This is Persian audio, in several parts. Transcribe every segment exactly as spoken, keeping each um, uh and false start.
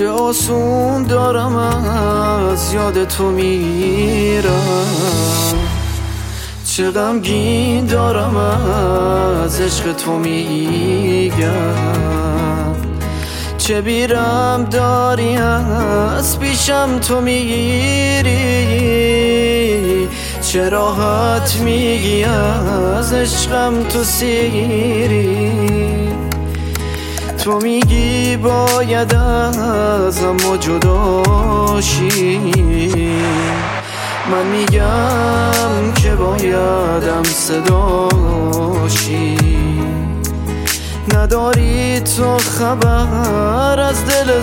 چه آسون دارم از یاد تو میرم، چه غمگین دارم از عشق تو میگم، چه بیرم داری از پیشم تو میگیری، چه راحت میگی از عشقم تو سیری. تو میگی باید ازم ما جدا شی، من میگم که بایدم صدا شی. نداری تو خبر از دل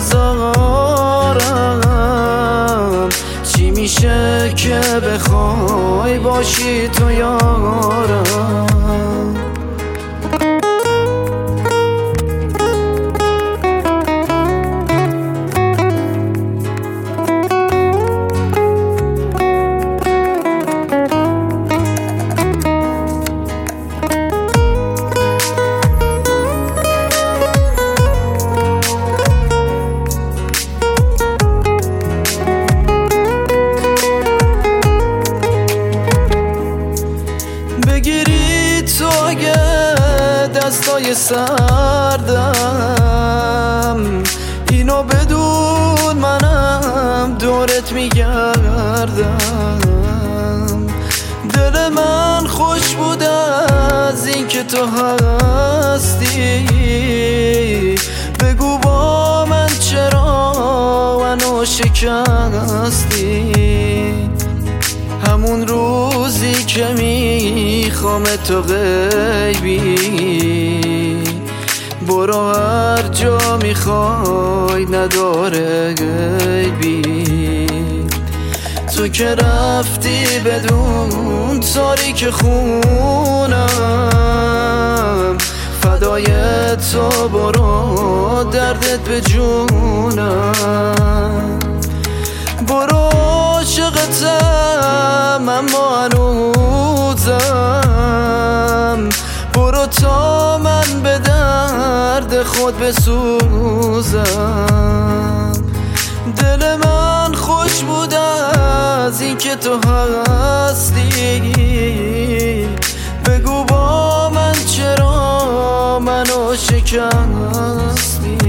زارم، چی میشه که بخوای باشی تو یارم. بگیری تو اگه دستای سردم، اینو بدون منم دورت میگردم. دل من خوش بود از این که تو هستی، بگو با من چرا منو شکستی. همون روزی که میخوام تو غیبی، برو هر جا میخوای نداره غیبی. تو که رفتی بدون تاریک خونم، فدای تو برو دردت به جونم. برو عاشقتم اما هنوزم، برو تا من به درد خود بسوزم. دل من خوش بود از این که تو هستی، بگو با من چرا منو شکستی.